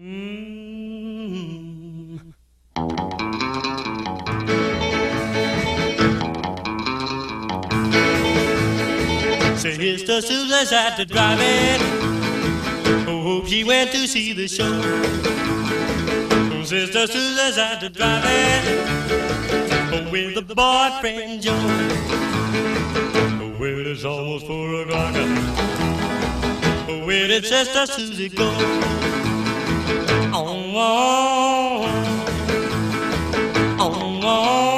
Mm. Sister Susan's at the drive-in. Oh, she went to see the show. Sister Susan's at the drive-in. Oh, with a boyfriend Joe. Oh, well, it's almost 4 o'clock. Oh, where did Sister Susie go? Oh, oh, oh, oh.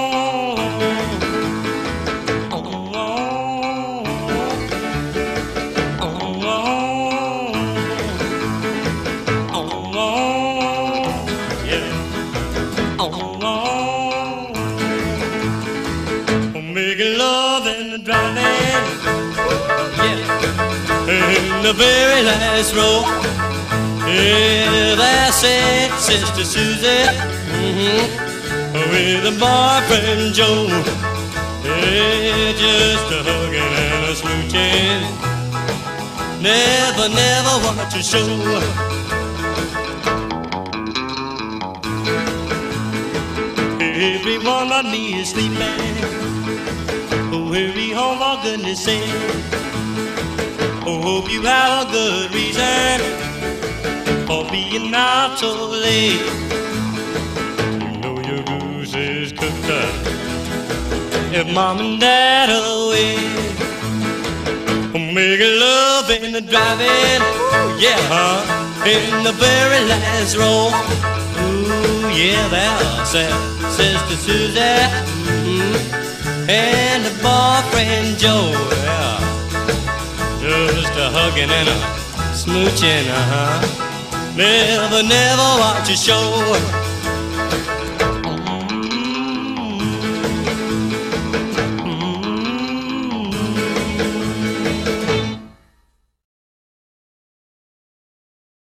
Making love in the drive-in, yeah, in the very last row. Yeah, that's it, Sister Susie, with a boyfriend Joe. Yeah, just a hugging and a smooching. Never, never watch a show. Everyone on me is sleeping. Oh, hurry home for goodness sake. Oh, hope you have a good reason for being out so late. You know your goose is cooked up if mom and dad are away. Oh, making love in the drive-in, yeah, in the very last row. Ooh, yeah, that's it, Sister Susie, and the boyfriend Joe, yeah. Just a hugging and a smooching, Never, never watch a show.